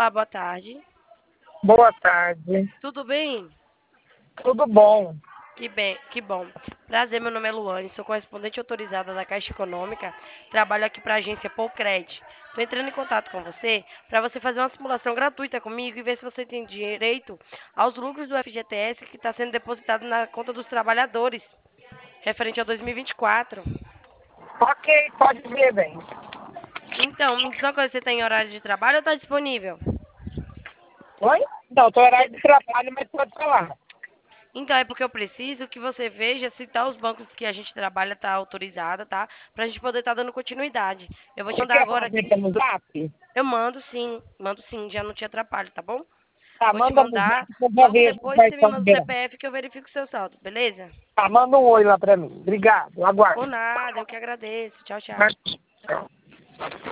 Olá, boa tarde. Boa tarde. Tudo bem? Tudo bom? Que bem, que bom. Prazer, meu nome é Luane, sou correspondente autorizada da Caixa Econômica, trabalho aqui para a agência Polcred. Estou entrando em contato com você para você fazer uma simulação gratuita comigo e ver se você tem direito aos lucros do FGTS que está sendo depositado na conta dos trabalhadores, referente a 2024. Ok, pode ver, bem. Então, me diz uma coisa, você está em horário de trabalho ou está disponível? Oi? Não, estou Você- horário de trabalho, mas pode falar. Então, é porque eu preciso que você veja se tá os bancos que a gente trabalha tá autorizada, tá? Pra gente poder estar dando continuidade. Eu vou te Você mandar quer agora fazer aqui. pelo zap? Mando sim, já não te atrapalho, tá bom? Tá, Vou te manda no zap mandar. que eu já Logo vejo o depois você me cartão manda o liberado. CPF que eu verifico o seu saldo, beleza? Tá, manda um oi lá pra mim. Obrigado, Por aguardo. nada, eu que agradeço. Tchau, tchau. Tchau.